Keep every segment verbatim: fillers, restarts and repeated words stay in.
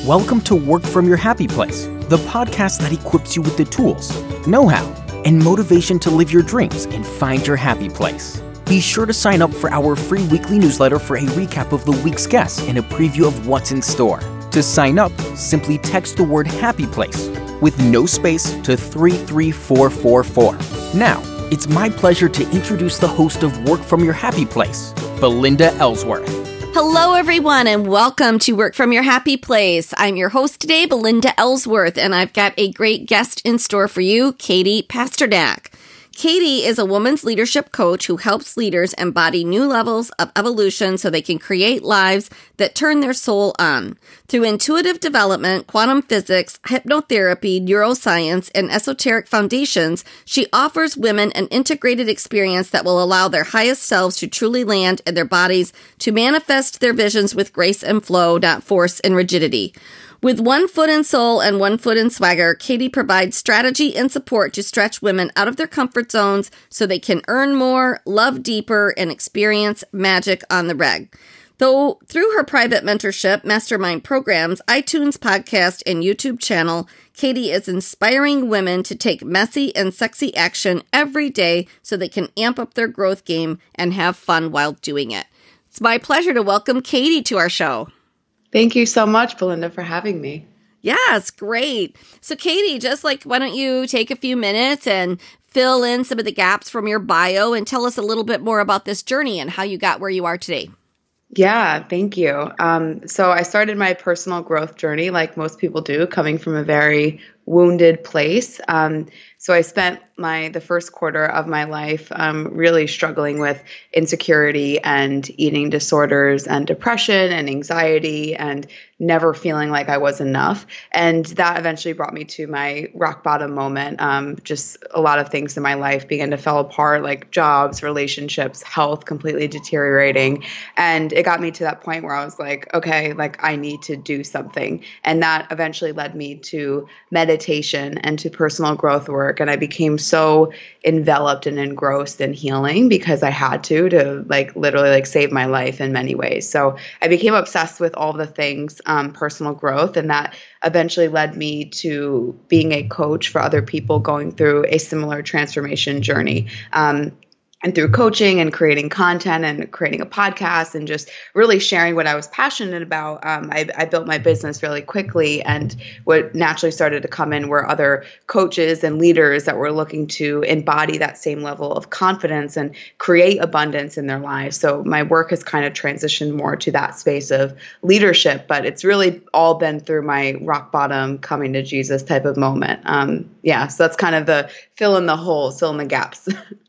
Welcome to Work From Your Happy Place, the podcast that equips you with the tools, know-how, and motivation to live your dreams and find your happy place. Be sure to sign up for our free weekly newsletter for a recap of the week's guests and a preview of what's in store. To sign up, simply text the word Happy Place with no space to three three four four four. Now, it's my pleasure to introduce the host of Work From Your Happy Place, Belinda Ellsworth. Hello, everyone, and welcome to Work From Your Happy Place. I'm your host today, Belinda Ellsworth, and I've got a great guest in store for you, Katie Pasternak. Katie is a woman's leadership coach who helps leaders embody new levels of evolution so they can create lives that turn their soul on. Through intuitive development, quantum physics, hypnotherapy, neuroscience, and esoteric foundations, she offers women an integrated experience that will allow their highest selves to truly land in their bodies, to manifest their visions with grace and flow, not force and rigidity. With one foot in soul and one foot in swagger, Katie provides strategy and support to stretch women out of their comfort zones so they can earn more, love deeper, and experience magic on the reg. Though through her private mentorship, mastermind programs, iTunes podcast, and YouTube channel, Katie is inspiring women to take messy and sexy action every day so they can amp up their growth game and have fun while doing it. It's my pleasure to welcome Katie to our show. Thank you so much, Belinda, for having me. Yeah, it's great. So Katie, just like, why don't you take a few minutes and fill in some of the gaps from your bio and tell us a little bit more about this journey and how you got where you are today. Yeah, thank you. Um, so I started my personal growth journey like most people do, coming from a very wounded place. Um, so I spent my the first quarter of my life um, really struggling with insecurity and eating disorders and depression and anxiety and never feeling like I was enough. And that eventually brought me to my rock bottom moment. Um, just a lot of things in my life began to fall apart, like jobs, relationships, health completely deteriorating. And it got me to that point where I was like, okay, like I need to do something. And that eventually led me to meditation and to personal growth work. And I became so enveloped and engrossed in healing because I had to, to like literally like save my life in many ways. So I became obsessed with all the things, um, personal growth. And that eventually led me to being a coach for other people going through a similar transformation journey. Um, And through coaching and creating content and creating a podcast and just really sharing what I was passionate about, um, I, I built my business really quickly. And what naturally started to come in were other coaches and leaders that were looking to embody that same level of confidence and create abundance in their lives. So my work has kind of transitioned more to that space of leadership, but it's really all been through my rock bottom coming to Jesus type of moment. Um, yeah, so that's kind of the fill in the holes, fill in the gaps.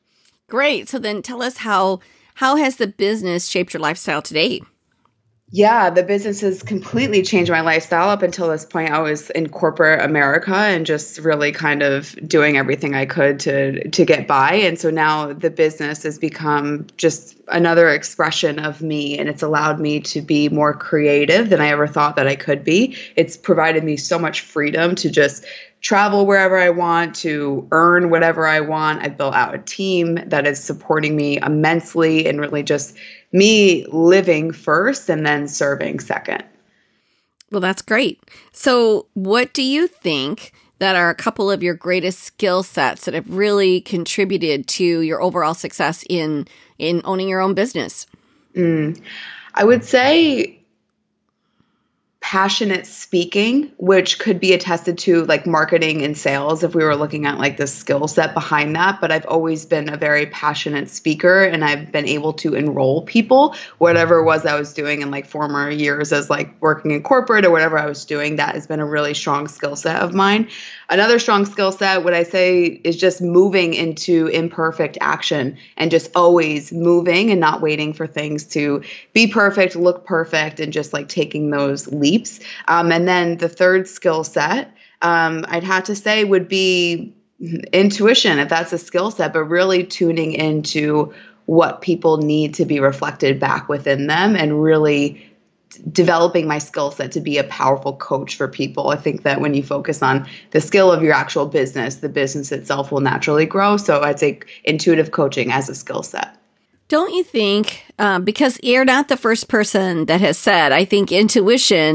Great. So then tell us how how has the business shaped your lifestyle today? Yeah, the business has completely changed my lifestyle. Up until this point, I was in corporate America and just really kind of doing everything I could to to get by. And so now the business has become just another expression of me, and it's allowed me to be more creative than I ever thought that I could be. It's provided me so much freedom to just travel wherever I want, to earn whatever I want. I built out a team that is supporting me immensely and really just me living first and then serving second. Well, that's great. So what do you think that are a couple of your greatest skill sets that have really contributed to your overall success in, in owning your own business? Mm, I would say passionate speaking, which could be attested to like marketing and sales if we were looking at like the skill set behind that. But I've always been a very passionate speaker, and I've been able to enroll people, whatever it was I was doing in like former years as like working in corporate or whatever I was doing. That has been a really strong skill set of mine. Another strong skill set, what I say, is just moving into imperfect action and just always moving and not waiting for things to be perfect, look perfect, and just like taking those leaps. Um, and then the third skill set, um, I'd have to say, would be intuition, if that's a skill set, but really tuning into what people need to be reflected back within them and really developing my skill set to be a powerful coach for people. I think that when you focus on the skill of your actual business, the business itself will naturally grow. So I'd say intuitive coaching as a skill set. Don't you think, um, because you're not the first person that has said, I think intuition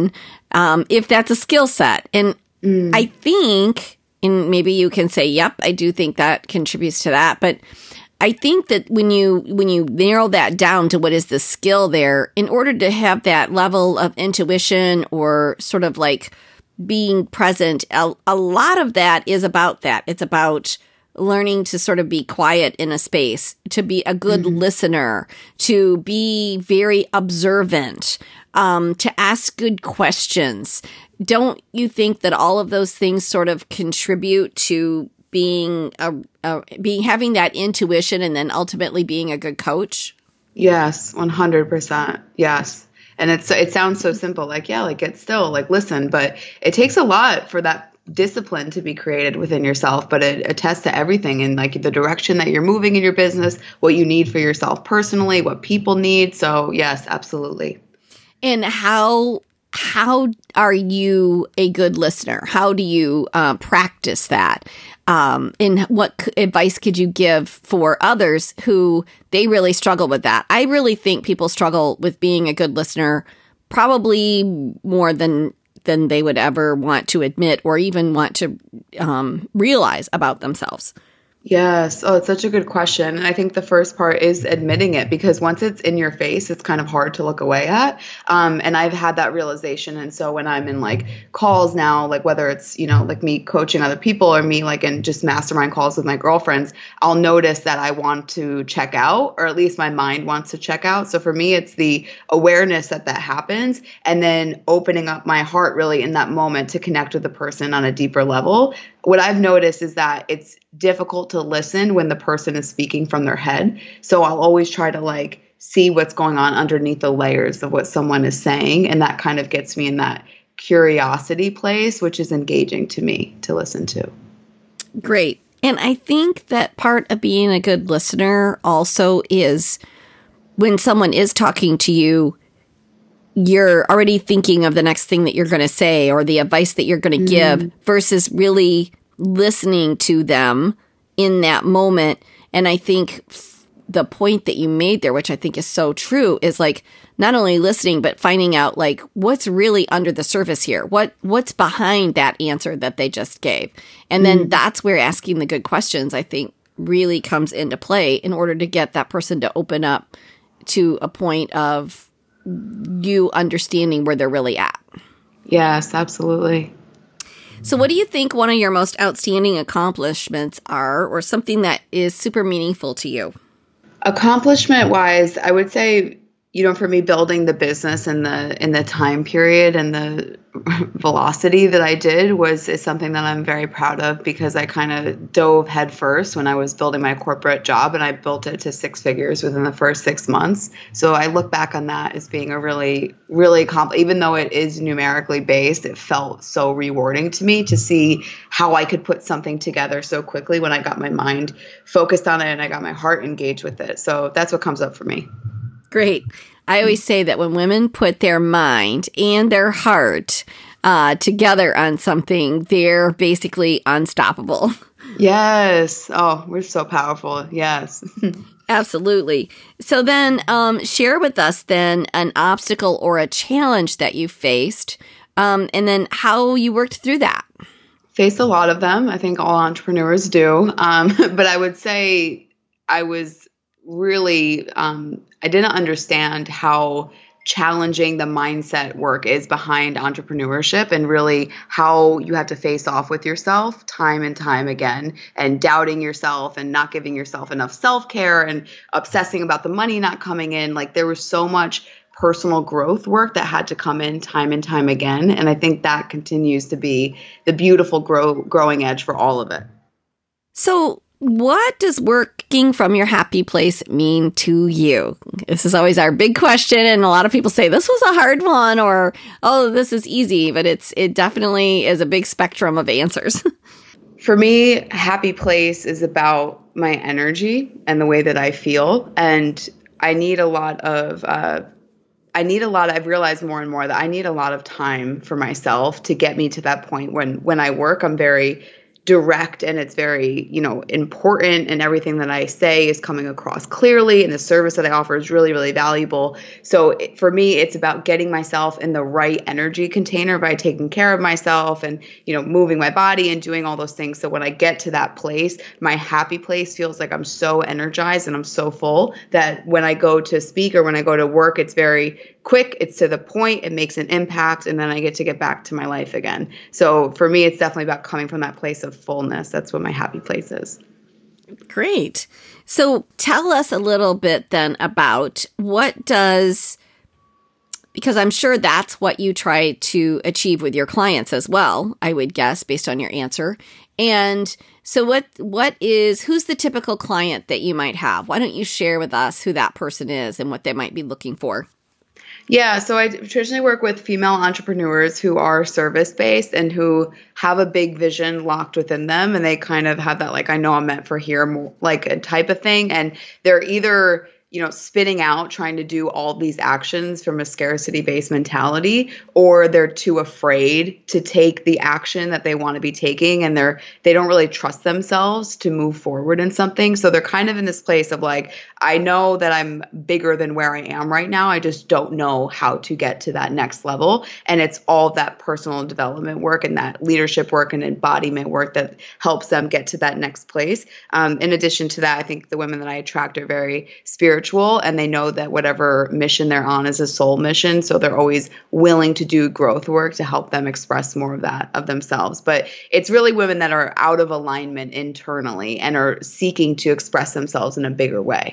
um, if that's a skill set. And mm. I think, and maybe you can say, yep, I do think that contributes to that. But I think that when you when you narrow that down to what is the skill there, in order to have that level of intuition or sort of like being present, a, a lot of that is about that. It's about learning to sort of be quiet in a space, to be a good mm-hmm. listener, to be very observant, um, to ask good questions. Don't you think that all of those things sort of contribute to being a, a being having that intuition and then ultimately being a good coach? Yes, one hundred percent. Yes. And it's it sounds so simple, like, yeah, like get still, like listen, but it takes a lot for that discipline to be created within yourself, but it attests to everything in like the direction that you're moving in your business, what you need for yourself personally, what people need. So yes, absolutely. And how how are you a good listener? How do you uh, practice that? Um, and what c- advice could you give for others who they really struggle with that? I really think people struggle with being a good listener probably more than than they would ever want to admit or even want to um, realize about themselves. Yes. Oh, it's such a good question. And I think the first part is admitting it, because once it's in your face, it's kind of hard to look away at. Um, and I've had that realization. And so when I'm in like calls now, like whether it's, you know, like me coaching other people or me like in just mastermind calls with my girlfriends, I'll notice that I want to check out, or at least my mind wants to check out. So for me, it's the awareness that that happens and then opening up my heart really in that moment to connect with the person on a deeper level. What I've noticed is that it's difficult to listen when the person is speaking from their head. So I'll always try to like see what's going on underneath the layers of what someone is saying. And that kind of gets me in that curiosity place, which is engaging to me to listen to. Great. And I think that part of being a good listener also is when someone is talking to you, you're already thinking of the next thing that you're going to say or the advice that you're going to give mm. versus really listening to them in that moment. And I think f- the point that you made there, which I think is so true, is like not only listening, but finding out like what's really under the surface here. What what's behind that answer that they just gave. And mm. then that's where asking the good questions, I think, really comes into play in order to get that person to open up to a point of you understanding where they're really at. Yes, absolutely. So what do you think one of your most outstanding accomplishments are, or something that is super meaningful to you? Accomplishment wise, I would say, you know, for me, building the business in the in the time period and the velocity that I did was is something that I'm very proud of, because I kind of dove headfirst when I was building my corporate job, and I built it to six figures within the first six months. So I look back on that as being a really, really compl- even though it is numerically based, it felt so rewarding to me to see how I could put something together so quickly when I got my mind focused on it and I got my heart engaged with it. So that's what comes up for me. Great. I always say that when women put their mind and their heart uh, together on something, they're basically unstoppable. Yes. Oh, we're so powerful. Yes. Absolutely. So then um, share with us then an obstacle or a challenge that you faced, um, and then how you worked through that. Faced a lot of them. I think all entrepreneurs do. Um, but I would say I was really, um, I didn't understand how challenging the mindset work is behind entrepreneurship, and really how you have to face off with yourself time and time again, and doubting yourself and not giving yourself enough self-care and obsessing about the money not coming in. Like there was so much personal growth work that had to come in time and time again. And I think that continues to be the beautiful grow, growing edge for all of it. So what does working from your happy place mean to you? This is always our big question. And a lot of people say this was a hard one, or, oh, this is easy, but it's, it definitely is a big spectrum of answers. For me, happy place is about my energy and the way that I feel. And I need a lot of, uh, I need a lot, I've realized more and more that I need a lot of time for myself to get me to that point when, when I work, I'm very direct and it's very, you know, important, and everything that I say is coming across clearly, and the service that I offer is really, really valuable. So it, for me, it's about getting myself in the right energy container by taking care of myself and, you know, moving my body and doing all those things. So when I get to that place, my happy place feels like I'm so energized and I'm so full that when I go to speak or when I go to work, it's very quick, it's to the point, it makes an impact, and then I get to get back to my life again. So for me, it's definitely about coming from that place of fullness. That's what my happy place is. Great. So tell us a little bit then about what does, because I'm sure that's what you try to achieve with your clients as well, I would guess, based on your answer. And so what what is, who's the typical client that you might have? Why don't you share with us who that person is and what they might be looking for? Yeah, so I traditionally work with female entrepreneurs who are service-based and who have a big vision locked within them, and they kind of have that, like, I know I'm meant for here, more like a type of thing. And they're either, you know, spitting out, trying to do all these actions from a scarcity-based mentality, or they're too afraid to take the action that they want to be taking, and they're they don't really trust themselves to move forward in something. So they're kind of in this place of like, I know that I'm bigger than where I am right now. I just don't know how to get to that next level. And it's all that personal development work and that leadership work and embodiment work that helps them get to that next place. Um, in addition to that, I think the women that I attract are very spiritual, and they know that whatever mission they're on is a soul mission. So they're always willing to do growth work to help them express more of that of themselves. But it's really women that are out of alignment internally and are seeking to express themselves in a bigger way.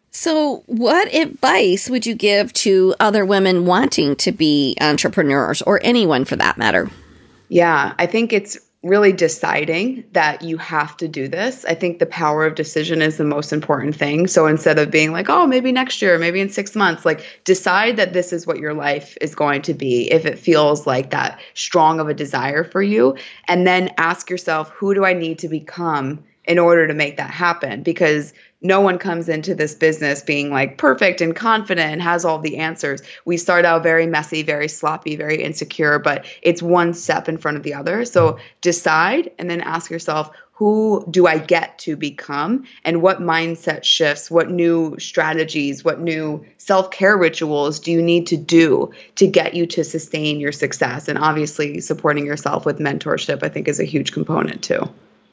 So what advice would you give to other women wanting to be entrepreneurs, or anyone for that matter? Yeah, I think it's really deciding that you have to do this. I think the power of decision is the most important thing. So instead of being like, oh, maybe next year, maybe in six months, like decide that this is what your life is going to be if it feels like that strong of a desire for you. And then ask yourself, who do I need to become in order to make that happen? Because no one comes into this business being like perfect and confident and has all the answers. We start out very messy, very sloppy, very insecure, but it's one step in front of the other. So decide and then ask yourself, who do I get to become? And what mindset shifts, what new strategies, what new self-care rituals do you need to do to get you to sustain your success? And obviously supporting yourself with mentorship, I think, is a huge component too.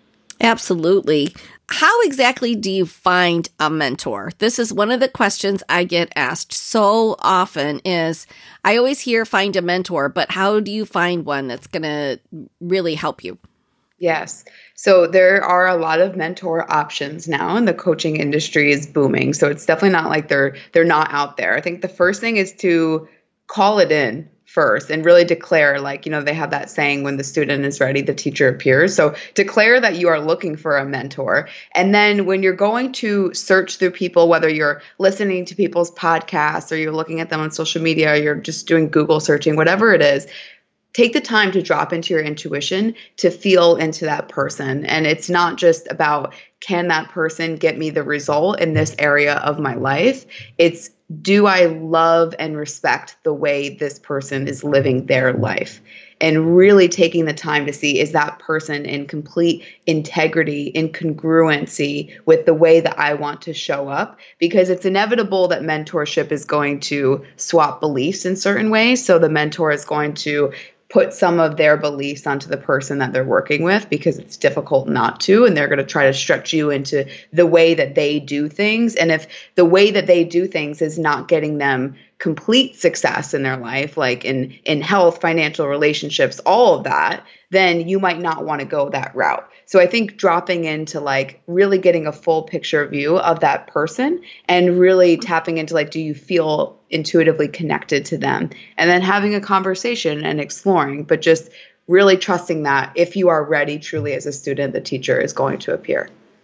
Absolutely. How exactly do you find a mentor? This is one of the questions I get asked so often is, I always hear find a mentor, but how do you find one that's going to really help you? Yes. So there are a lot of mentor options now, and the coaching industry is booming. So it's definitely not like they're they're not out there. I think the first thing is to call it in first and really declare, like, you know, they have that saying, when the student is ready, the teacher appears. So declare that you are looking for a mentor. And then when you're going to search through people, whether you're listening to people's podcasts or you're looking at them on social media, or you're just doing Google searching, whatever it is, take the time to drop into your intuition to feel into that person. And it's not just about, can that person get me the result in this area of my life? It's, do I love and respect the way this person is living their life? And really taking the time to see, is that person in complete integrity, in congruency with the way that I want to show up? Because it's inevitable that mentorship is going to swap beliefs in certain ways. So the mentor is going to put some of their beliefs onto the person that they're working with, because it's difficult not to, and they're going to try to stretch you into the way that they do things. And if the way that they do things is not getting them complete success in their life, like in, in health, financial relationships, all of that, then you might not want to go that route. So I think dropping into like really getting a full picture view of that person and really tapping into like, do you feel intuitively connected to them? And then having a conversation and exploring, but just really trusting that if you are ready truly as a student, the teacher is going to appear.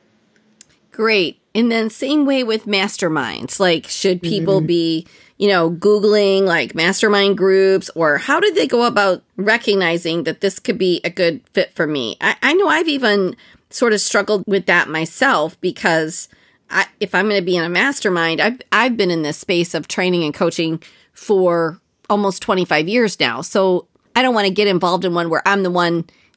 Great. And then same way with masterminds, like should people mm-hmm. be, you know, Googling like mastermind groups, or how do they go about recognizing that this could be a good fit for me? I, I know I've even sort of struggled with that myself, because I, if I'm going to be in a mastermind, I've, I've been in this space of training and coaching for almost twenty-five years now. So I don't want to get involved in one where I'm the one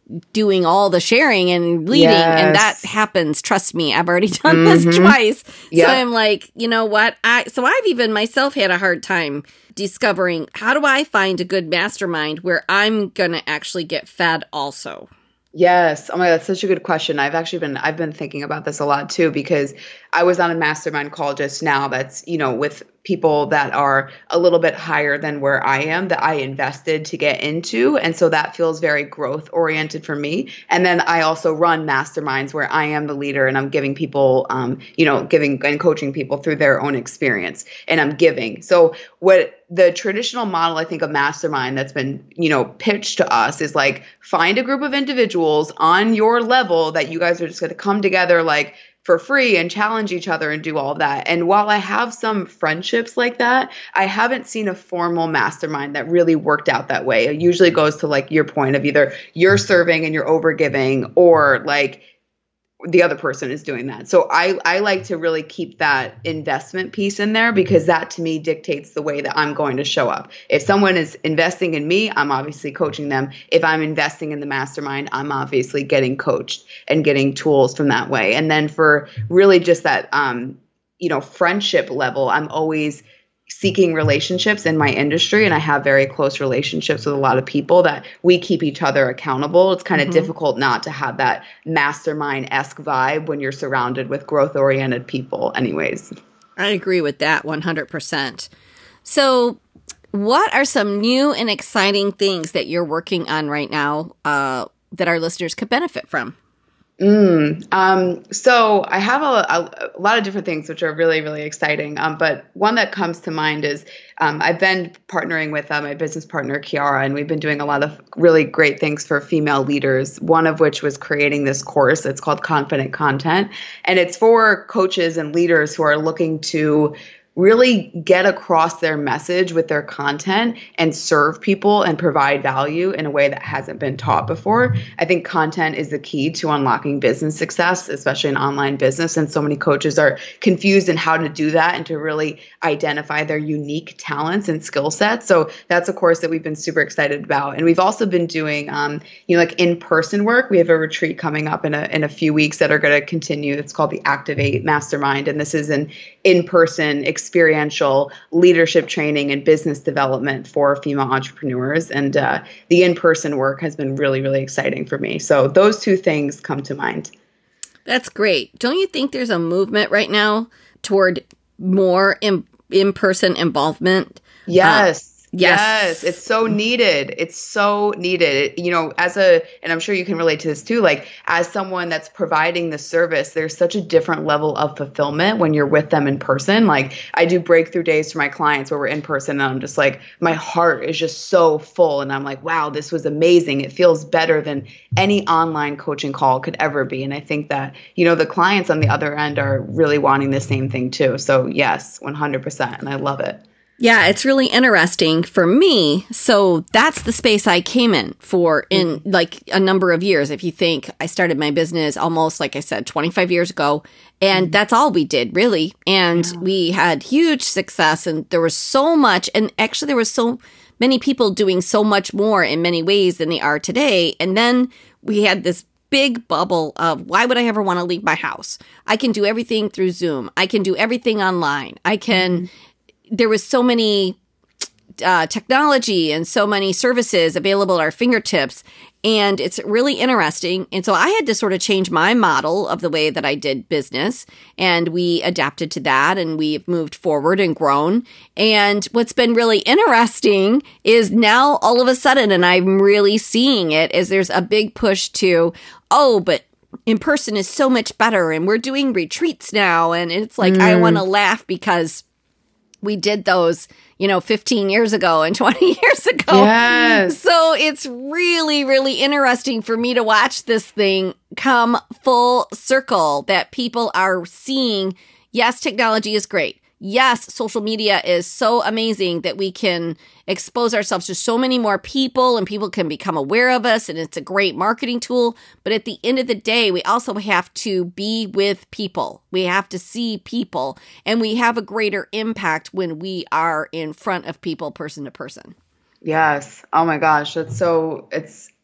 doing all the sharing and leading. Yes. And that happens. Trust me, I've already done Mm-hmm. this twice. Yep. So I'm like, you know what? I So I've even myself had a hard time discovering, how do I find a good mastermind where I'm going to actually get fed also? Yes. Oh my God, that's such a good question. I've actually been, I've been thinking about this a lot too, because I was on a mastermind call just now that's, you know, with people that are a little bit higher than where I am, that I invested to get into. And so that feels very growth oriented for me. And then I also run masterminds where I am the leader and I'm giving people, um, you know, giving and coaching people through their own experience, and I'm giving. So what the traditional model, I think, of mastermind that's been, you know, pitched to us is like, find a group of individuals on your level that you guys are just going to come together like for free and challenge each other and do all that. And while I have some friendships like that, I haven't seen a formal mastermind that really worked out that way. It usually goes to like your point of either you're serving and you're overgiving, or like the other person is doing that. So I, I like to really keep that investment piece in there, because that to me dictates the way that I'm going to show up. If someone is investing in me, I'm obviously coaching them. If I'm investing in the mastermind, I'm obviously getting coached and getting tools from that way. And then for really just that, um, you know, friendship level, I'm always seeking relationships in my industry, and I have very close relationships with a lot of people that we keep each other accountable. It's kind of mm-hmm. difficult not to have that mastermind-esque vibe when you're surrounded with growth-oriented people anyways. I agree with that one hundred percent. So what are some new and exciting things that you're working on right now uh, that our listeners could benefit from? Mm, um, so I have a, a, a lot of different things which are really, really exciting. Um, but one that comes to mind is um, I've been partnering with uh, my business partner, Kiara, and we've been doing a lot of really great things for female leaders, one of which was creating this course. It's called Confident Content. And it's for coaches and leaders who are looking to really get across their message with their content and serve people and provide value in a way that hasn't been taught before. I think content is the key to unlocking business success, especially in online business. And so many coaches are confused in how to do that and to really identify their unique talents and skill sets. So that's a course that we've been super excited about. And we've also been doing, um, you know, like in-person work. We have a retreat coming up in a, in a few weeks that are going to continue. It's called the Activate Mastermind. And this is an in-person experiential leadership training and business development for female entrepreneurs. And uh, the in-person work has been really, really exciting for me. So those two things come to mind. That's great. Don't you think there's a movement right now toward more in, in-person involvement? Yes. Uh, Yes. yes, it's so needed. It's so needed. You know, as a, and I'm sure you can relate to this too, like as someone that's providing the service, there's such a different level of fulfillment when you're with them in person. Like I do breakthrough days for my clients where we're in person and I'm just like, my heart is just so full. And I'm like, wow, this was amazing. It feels better than any online coaching call could ever be. And I think that, you know, the clients on the other end are really wanting the same thing too. So yes, one hundred percent. And I love it. Yeah, it's really interesting for me. So that's the space I came in for in like a number of years. If you think I started my business almost, like I said, twenty-five years ago, and mm-hmm. that's all we did really. And yeah. we had huge success and there was so much. And actually there was so many people doing so much more in many ways than they are today. And then we had this big bubble of why would I ever want to leave my house? I can do everything through Zoom. I can do everything online. I can... Mm-hmm. There was so many uh, technology and so many services available at our fingertips. And it's really interesting. And so I had to sort of change my model of the way that I did business. And we adapted to that and we've moved forward and grown. And what's been really interesting is now all of a sudden, and I'm really seeing it, is there's a big push to, oh, but in person is so much better. And we're doing retreats now. And it's like, mm. I want to laugh because we did those, you know, fifteen years ago and twenty years ago. Yes. So it's really, really interesting for me to watch this thing come full circle, that people are seeing, yes, technology is great. Yes, social media is so amazing that we can expose ourselves to so many more people and people can become aware of us and it's a great marketing tool. But at the end of the day, we also have to be with people. We have to see people and we have a greater impact when we are in front of people, person to person. Yes. Oh my gosh. That's so, it's,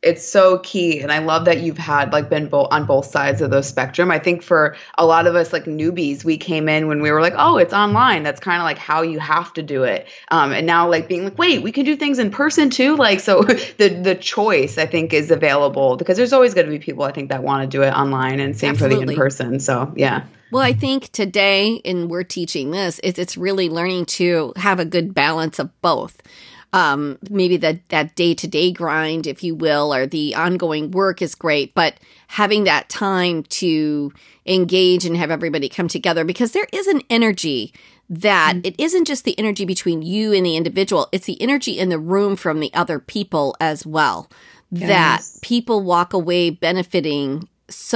it's so key. And I love that you've had like been bo- on both sides of the spectrum. I think for a lot of us like newbies, we came in when we were like, oh, it's online. That's kind of like how you have to do it. Um, and now like being like, wait, we can do things in person too. Like, so the, the choice I think is available because there's always going to be people I think that want to do it online and same Absolutely. For the in person. So yeah. Well, I think today, and we're teaching this, is it's really learning to have a good balance of both. Um, maybe that, that day-to-day grind, if you will, or the ongoing work is great, but having that time to engage and have everybody come together, because there is an energy that mm-hmm. it isn't just the energy between you and the individual, it's the energy in the room from the other people as well, yes. that people walk away benefiting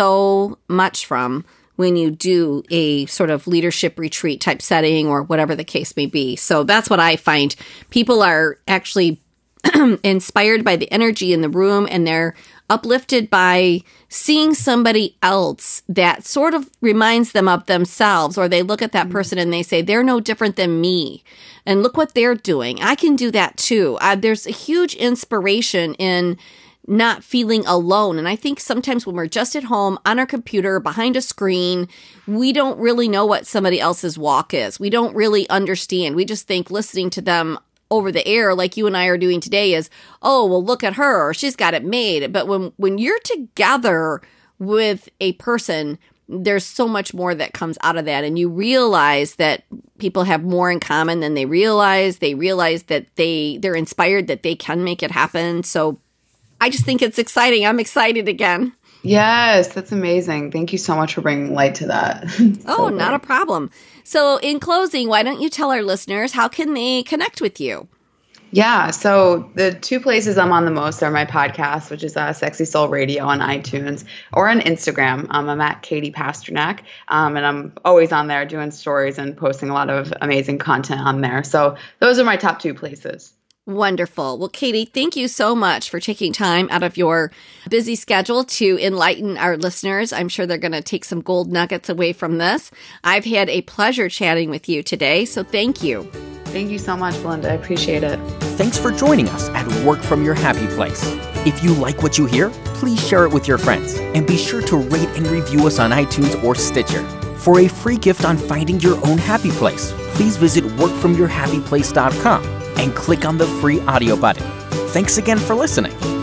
so much from when you do a sort of leadership retreat type setting or whatever the case may be. So that's what I find. People are actually inspired by the energy in the room, and they're uplifted by seeing somebody else that sort of reminds them of themselves, or they look at that person and they say, they're no different than me. And look what they're doing. I can do that too. Uh, there's a huge inspiration in not feeling alone. And I think sometimes when we're just at home on our computer behind a screen, we don't really know what somebody else's walk is. We don't really understand. We just think listening to them over the air like you and I are doing today is, oh, well, look at her. She's got it made. But when, when you're together with a person, there's so much more that comes out of that. And you realize that people have more in common than they realize. They realize that they, they're inspired that they can make it happen. So I just think it's exciting. I'm excited again. Yes, that's amazing. Thank you so much for bringing light to that. so oh, not a problem. So in closing, why don't you tell our listeners, how can they connect with you? Yeah, so the two places I'm on the most are my podcast, which is uh, Sexy Soul Radio on iTunes, or on Instagram. Um, I'm at Katie Pasternak, um, and I'm always on there doing stories and posting a lot of amazing content on there. So those are my top two places. Wonderful. Well, Katie, thank you so much for taking time out of your busy schedule to enlighten our listeners. I'm sure they're going to take some gold nuggets away from this. I've had a pleasure chatting with you today, so thank you. Thank you so much, Belinda. I appreciate it. Thanks for joining us at Work From Your Happy Place. If you like what you hear, please share it with your friends, and be sure to rate and review us on iTunes or Stitcher. For a free gift on finding your own happy place, please visit work from your happy place dot com and click on the free audio button. Thanks again for listening.